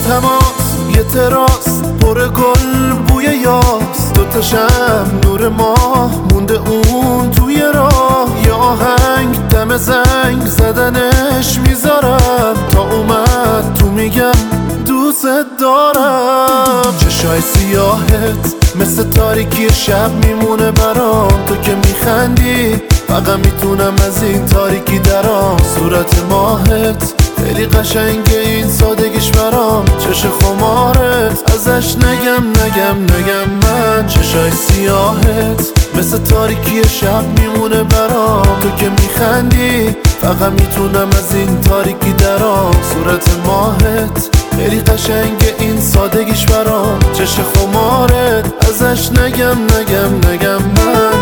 تماس یه تراس پر گل بوی یاس، دوتاشم نور ماه مونده اون توی راه. یه آهنگ دم زنگ زدنش میذارم، تا اومد تو میگم دوست دارم. چشای سیاهت مثل تاریکی شب میمونه برام، تو که میخندی فقط میتونم از این تاریکی درام. صورت ماهت خیلی قشنگه این سادگیش برام، چش خمارت ازش نگم من. چشای سیاهت مثل تاریکی شب میمونه برام، تو که میخندی فقط میتونم از این تاریکی درام. صورت ماهت خیلی قشنگه این سادگیش برام، چش خمارت ازش نگم من.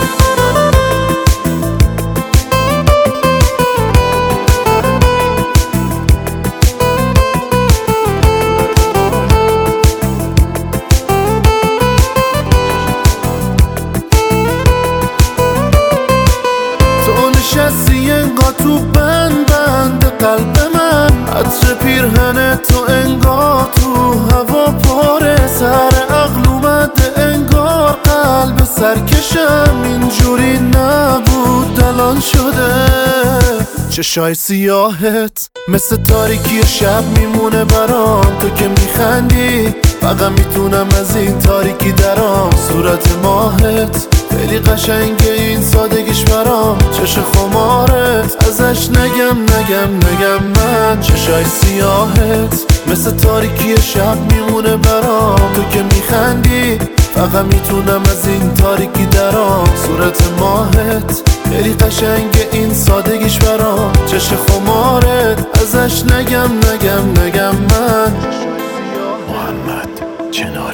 نشستی انگار تو بند قلب من، عطر پیرهن تو انگار تو هوا پاره. سر عقل اومده انگار قلب سرکشم، اینجوری نبود الان شده. چشای سیاهت مثل تاریکی شب میمونه برام، تو که میخندی فقط میتونم از این تاریکی درام. صورت ماهت خیلی قشنگه این سادگیش برام، چش خمارت ازش نگم من. چشای سیاهت مثل تاریکی شب میمونه برام، تو که میخندی فقط میتونم از این تاریکی درام. صورت ماهت خیلی قشنگه این سادگیش برام، چش خمارت ازش نگم من. محمد چناری